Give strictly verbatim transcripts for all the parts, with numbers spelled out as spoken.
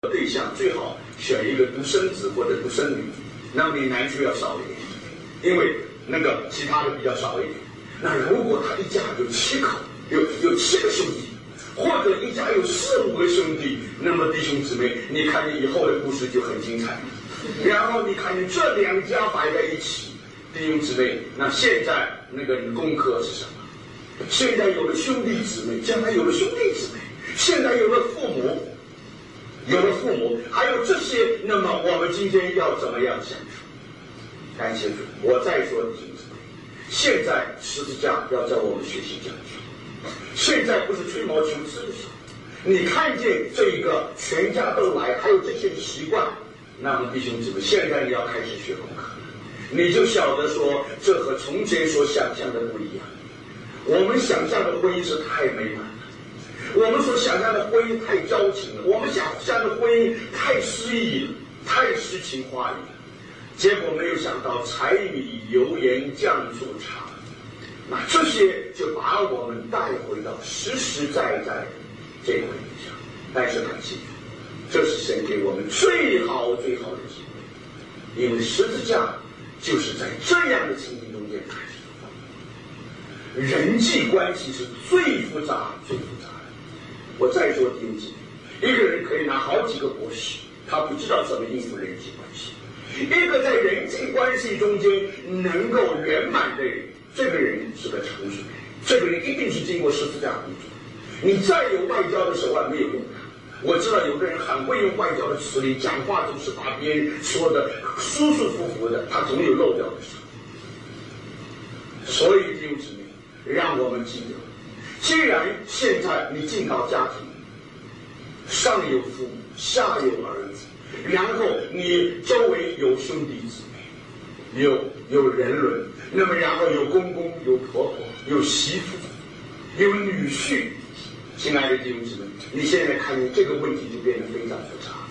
对象最好选一个独生子或者独生女，那么你难处要少一点，因为那个其他的比较少一点。那如果他一家有七口，有有七个兄弟，或者一家有四五个兄弟，那么弟兄姊妹，你看见以后的故事就很精彩。然后你看见这两家摆在一起，弟兄姊妹，那现在那个功课是什么？现在有了兄弟姊妹，将来有了兄弟姊妹，现在有了父母。有了父母，还有这些，那么我们今天要怎么样相处？感谢主！我再说弟兄姊妹，现在十字架要在我们学习讲究，现在不是吹毛求疵的时候。你看见这一个全家都来，还有这些习惯，那么弟兄姊妹，现在你要开始学功课，你就晓得说，这和从前所想象的不一样。我们想象的婚姻是太美满了。我们所想象的婚姻太矫情了，我们想象的婚姻太诗意了，太诗情画意了，结果没有想到柴米油盐酱醋茶，那这些就把我们带回到实实在在的这个问题上。但是感谢主，这是神给我们最好最好的机会，因为十字架就是在这样的情形中间开始的。人际关系是最复杂最复杂的。我再说弟兄姊妹，一个人可以拿好几个博士，他不知道怎么应付人际关系。一个在人际关系中间能够圆满的人，这个人是个成熟的人，这个人一定是经过十字架工作。你再有外交的手腕没有用的。我知道有的人很会用外交的词语，讲话总是把别人说的舒舒服服的，他总有漏掉的时候。所以弟兄姊妹，让我们记得，既然现在你进到家庭，上有父母，下有儿子，然后你周围有兄弟姊妹，有有人伦，那么然后有公公，有婆婆，有媳妇，有女婿。亲爱的弟兄姊妹，你现在看见这个问题就变得非常复杂。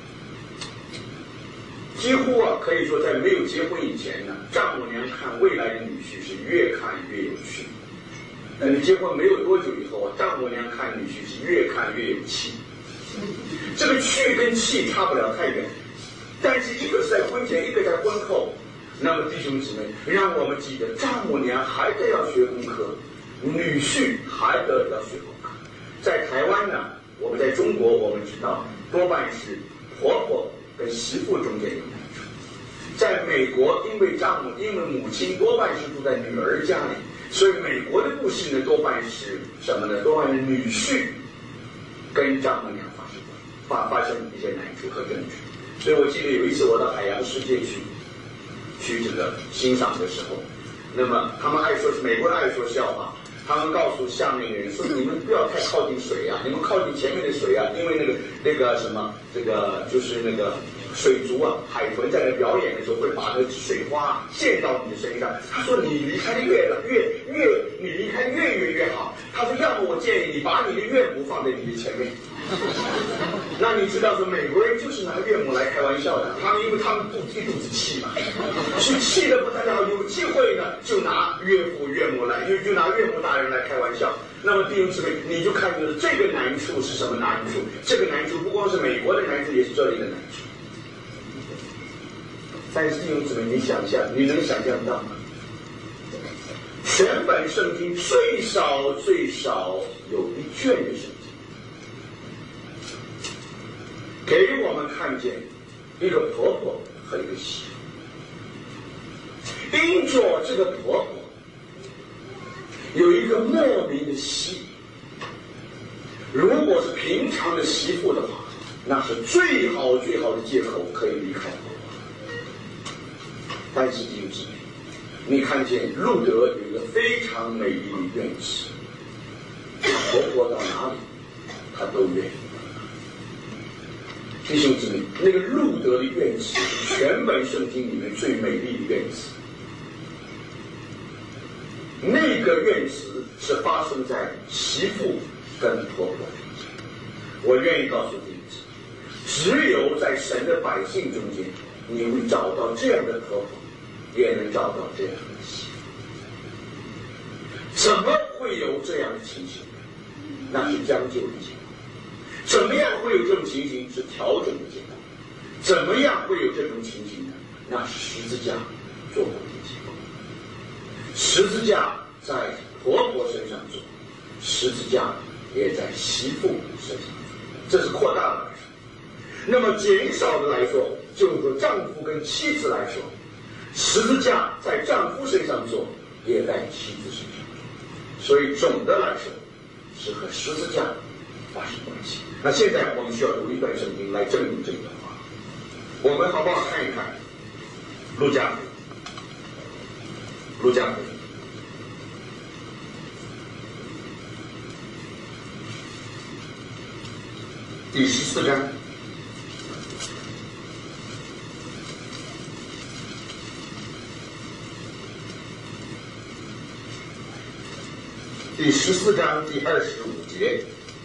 几乎啊，可以说在没有结婚以前呢，丈母娘看未来的女婿是越看越有趣。那你结婚没有多久以后啊，丈母娘看女婿是越看越有气。这个趣跟气差不了太远，但是一个是在婚前，一个在婚后。那么弟兄姊妹，让我们记得，丈母娘还得要学功课，女婿还得要学功课。在台湾呢，我们在中国，我们知道多半是婆婆跟媳妇中间有难处。在美国，因为丈母，因为母亲多半是住在女儿家里，所以美国的故事呢，多半是什么呢？多半是女婿跟丈母娘发生发发生一些难处和争执。所以我记得有一次我到海洋世界去去这个欣赏的时候，那么他们爱说，美国人爱说笑话。他们告诉下面的人说：“你们不要太靠近水啊，你们靠近前面的水啊，因为那个那个什么，这个就是那个水族啊，海豚在那表演的时候会把那个水花溅到你的身上。”他说：“你离开的越越越，你离开越远越好。”他说：“要么我建议你把你的岳母放在你的前面。”那你知道说美国人就是拿岳母来开玩笑的，他们因为他们肚子一肚子气嘛，是气得不得了，有机会呢就拿岳父岳母来，就就拿岳母大人来开玩笑。那么弟兄姊妹，你就看见了这个难处是什么难处？这个难处不光是美国的难处，也是这里的难处。但是弟兄姊妹，你想象，你能想象到吗？全本圣经最少最少有一卷的圣经。给我们看见一个婆婆和一个媳妇，因着这个婆婆有一个莫名的吸引。如果是平常的媳妇的话，那是最好最好的借口可以离开婆婆。但是弟兄姊妹，你看见路德有一个非常美丽的院子，婆婆到哪里她都愿意。弟兄姊妹，那个路德的院子是全本圣经里面最美丽的院子。那个院子是发生在媳妇跟婆婆中间。我愿意告诉弟兄姊妹，只有在神的百姓中间，你会找到这样的婆婆，也能找到这样的媳妇。怎么会有这样的情形？那是将就的结果。 怎么样会有这种情形？是调整的结果。怎么样会有这种情形呢？那是十字架做的结果。十字架在婆婆身上做，十字架也在媳妇身上做，这是扩大的来说。那么减少的来说，就是说丈夫跟妻子来说，十字架在丈夫身上做，也在妻子身上做。所以总的来说，是和十字架发生关系。那现在我们需要读一段圣经来证明这一段话。我们好不好看一看路加福音？路加福音第十四章第十四章第二十五节。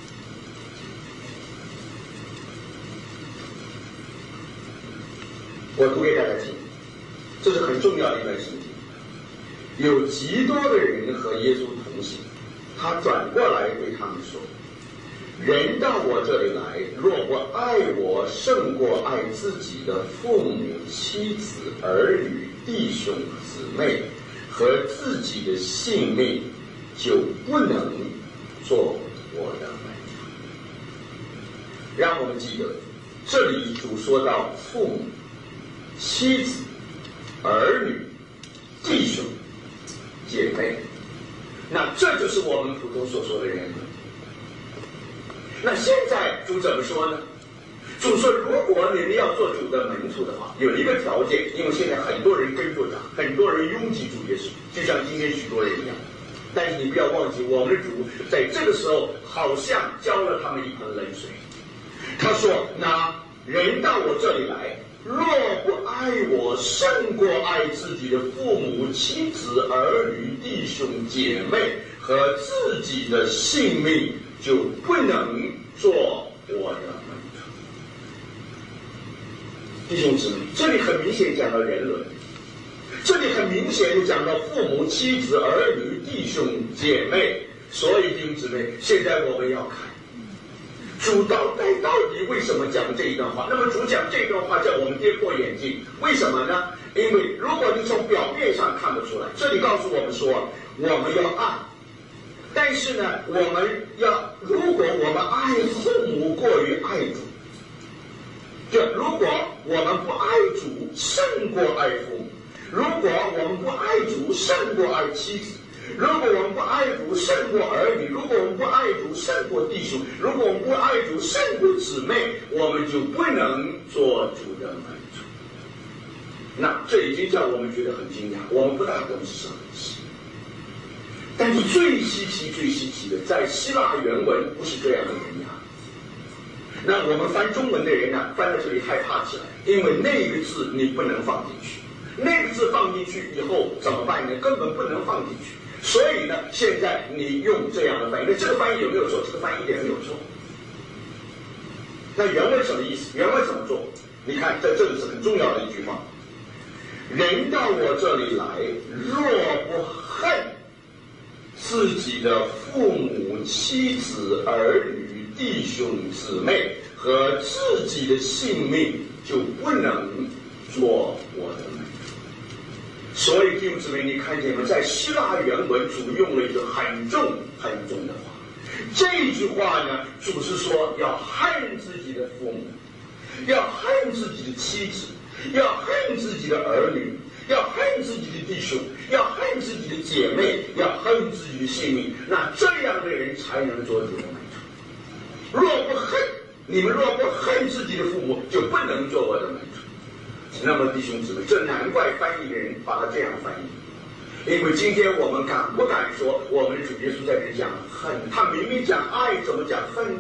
我读给大家听，这是很重要的一段圣经。有极多的人和耶稣同行，他转过来对他们说：人到我这里来，若不爱我胜过爱自己的父母、妻子、儿女、弟兄、姊妹和自己的性命，就不能做我的门徒。让我们记得，这里主说到父母、妻子、儿女、弟兄、姐妹，那这就是我们普通所说的人了。那现在主怎么说呢？主说，如果你们要做主的门徒的话，有一个条件，因为现在很多人跟着长，很多人拥挤主耶稣，就像今天许多人一样。但是你不要忘记，我们的主在这个时候好像浇了他们一盆冷水。他说：那人到我这里来，若不爱我胜过爱自己的父母、妻子、儿女、弟兄、姐妹和自己的性命，就不能做我的门徒。弟兄姊妹，这里很明显讲到人伦，这里很明显就讲到父母、妻子、儿女、弟兄、姐妹。所以弟兄姊妹，现在我们要看主到底到底为什么讲这一段话？那么主讲这段话叫我们跌破眼镜，为什么呢？因为如果你从表面上看不出来，这里告诉我们说我们要爱，但是呢，我们要如果我们爱父母过于爱主，就如果我们不爱主胜过爱父母，如果我们不爱主胜过爱妻子，如果我们不爱主胜过儿女，如果我们不爱主胜过弟兄，如果我们不爱主胜过姊妹，我们就不能做主的门徒。那这已经叫我们觉得很惊讶，我们不大懂是什么意思。但是最稀奇、最稀奇的，在希腊原文不是这样的文呀。那我们翻中文的人呢，翻到这里害怕起来，因为那个字你不能放进去，那个字放进去以后怎么办呢？根本不能放进去。所以呢，现在你用这样的翻译，那这个翻译有没有错？这个翻译一点没有错。那原文什么意思？原文怎么做？你看，在这里是很重要的一句话：人到我这里来，若不恨自己的父母、妻子、儿女、弟兄、姊妹和自己的性命，就不能做我的门徒。所以弟兄姊妹，你看见吗？在希腊原文主用了一个很重很重的话，这句话呢，主是说要恨自己的父母，要恨自己的妻子，要恨自己的儿女，要恨自己的弟兄，要恨自己的姐妹，要恨自己的性命。那这样的人才能做主的门徒。若不恨，你们若不恨自己的父母，就不能做我的门徒。那么弟兄姊妹，这难怪翻译的人把它这样翻译，因为今天我们敢不敢说我们的主耶稣在这讲恨？他明明讲爱，怎么讲恨呢？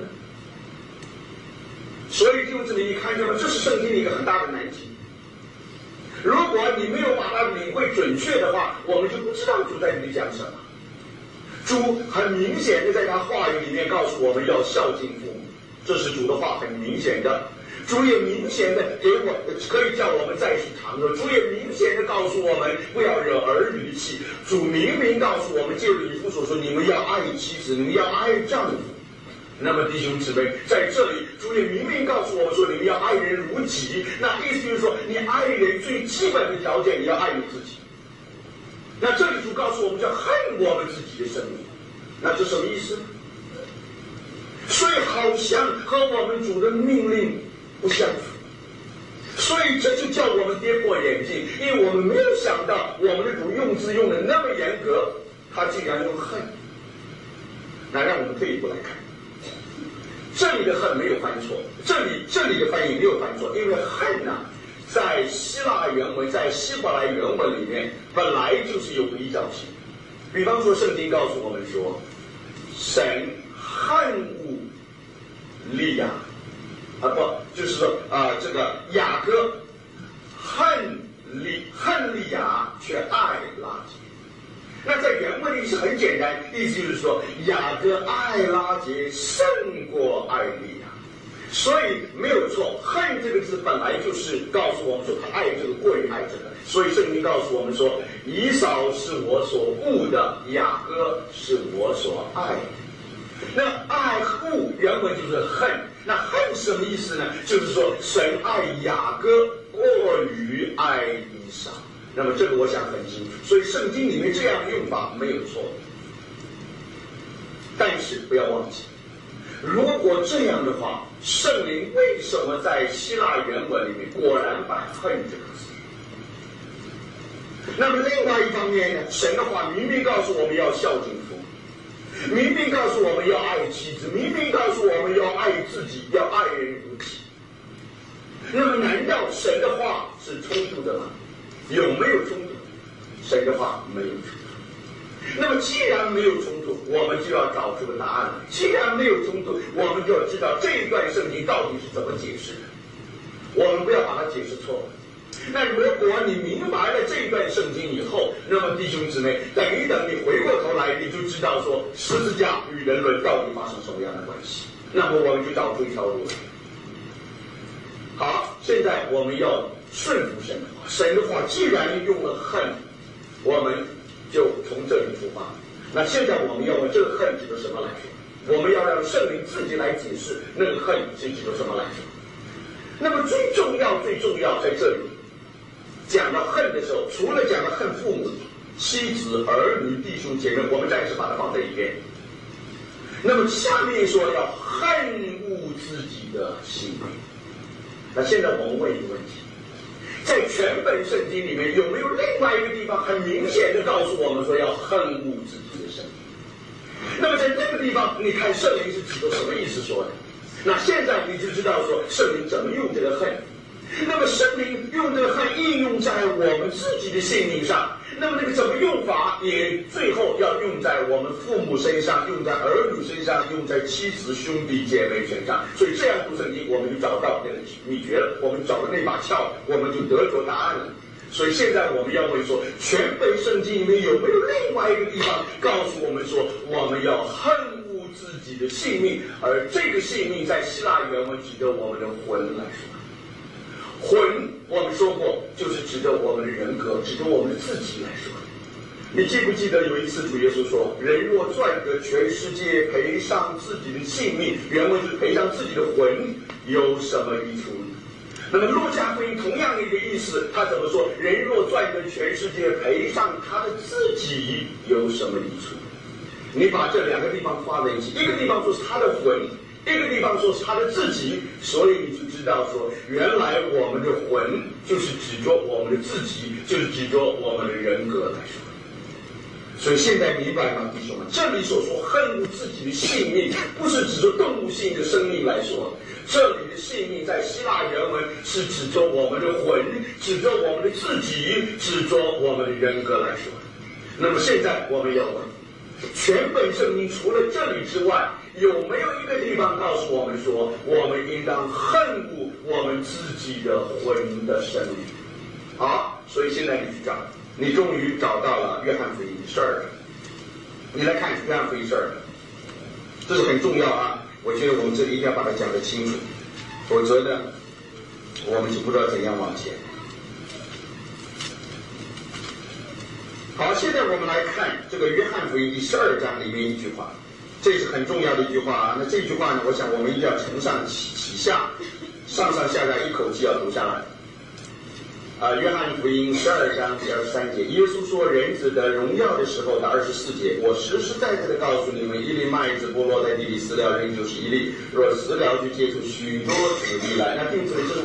所以弟兄姊妹，你看见吗？这是圣经的一个很大的难题。如果你没有把它领会准确的话，我们就不知道主在这里讲什么。主很明显的在他话语里面告诉我们要孝敬父母，这是主的话，很明显的。主也明显的给我，可以叫我们再去尝试。主也明显的告诉我们不要惹儿女气。主明明告诉我们，借着以父所说，你们要爱妻子，你们要爱丈夫。 那么弟兄姊妹，在这里主也明明告诉我们说，你们要爱人如己。那意思就是说，你爱人最基本的条件，你要爱你自己。那这里主告诉我们，叫恨我们自己的生命。那这什么意思？所以好像和我们主的命令不相符。所以这就叫我们跌破眼镜，因为我们没有想到我们的主用字用的那么严格，他竟然用恨。那让我们退一步来看，这里的恨没有犯错，这里这里的翻译没有犯错，因为恨呢、啊，在希腊原文，在希伯来原文里面本来就是有比较性。比方说，圣经告诉我们说，神恨恶利亚。啊不，就是说啊、呃，这个雅各恨利恨利亚，却爱拉结。那在原文里是很简单，意思就是说雅各爱拉结胜过爱利亚，所以没有错。恨这个字本来就是告诉我们说他爱这个过于爱这个，所以圣经告诉我们说，以扫是我所恶的，雅各是我所爱的。那爱恶原文就是恨，那恨什么意思呢？就是说神爱雅各过于爱以扫。那么这个我想很清楚，所以圣经里面这样的用法没有错。但是不要忘记，如果这样的话，圣灵为什么在希腊原文里面果然把恨这个字？那么另外一方面呢，神的话明明告诉我们要孝敬父母，明明告诉我们要爱妻子，明明告诉我们要爱自己，要爱人如己。那么难道神的话是冲突的吗？有没有冲突？神的话没有冲突。那么既然没有冲突，我们就要找出个答案了。既然没有冲突，我们就要知道这一段圣经到底是怎么解释的。我们不要把它解释错了。那如果你明白了这一段圣经以后，那么弟兄姊妹，等一等，你回过头来，你就知道说十字架与人伦到底发生什么样的关系。那么我们就找出一条路来。好，现在我们要顺服神的话，神的话既然用了恨，我们就从这里出发。那现在我们要问这个恨指的什么来说？我们要让圣灵自己来解释那个恨是指的什么来说。那么最重要最重要在这里讲到恨的时候，除了讲到恨父母、妻子、儿女、弟兄姐妹，我们暂时把它放在一边。那么下面说要恨恶自己的心灵。那现在我们问一个问题，在全本圣经里面有没有另外一个地方很明显的告诉我们说要恨恶自己的生命？那么在这个地方，你看圣灵是指的什么意思说的？那现在你就知道说圣灵怎么用这个恨。那么圣灵用这个恨应用在我们自己的性命上，那么这个怎么用法也最后要用在我们父母身上，用在儿女身上，用在妻子兄弟姐妹身上。所以这样读圣经，我们就找到那个秘诀了，我们找到那把窍，我们就得着答案了。所以现在我们要问说，全本圣经里面有没有另外一个地方告诉我们说，我们要恨恶自己的性命？而这个性命在希腊原文指着我们的魂来说。魂，我们说过，就是指着我们的人格，指着我们的自己来说。你记不记得有一次主耶稣说，人若赚得全世界，赔上自己的性命，原文是赔上自己的魂，有什么益处呢？那么路加福音同样的一个意思，他怎么说？人若赚得全世界，赔上他的自己，有什么益处？你把这两个地方放在一起，一个地方说是他的魂，一个地方说是他的自己，所以你就知道说，原来我们的魂就是指着我们的自己，就是指着我们的人格来说。所以现在明白吗，弟兄们？这里所说恨恶自己的性命，不是指着动物性的生命来说，这里的性命在希腊原文是指着我们的魂，指着我们的自己，指着我们的人格来说。那么现在我们要问，全本圣经除了这里之外，有没有一个地方告诉我们说，我们应当恨恶我们自己的魂的生命？好，所以现在你去找，你终于找到了约翰福音十二章。你来看约翰福音十二章，这是很重要啊！我觉得我们这里一定要把它讲得清楚，否则呢，我们就不知道怎样往前。好，现在我们来看这个约翰福音第十二章里面一句话。 这是很重要的一句话啊。那这句话呢，我想我们一定要承上启启下，上上下下一口气要读下来。啊，约翰福音十二章第二十三节，耶稣说人子得荣耀的时候的二十四节，我实实在在的告诉你们，一粒麦子不落在地里死了，仍旧是一粒；若死了，就结出许多子粒来。那并且这个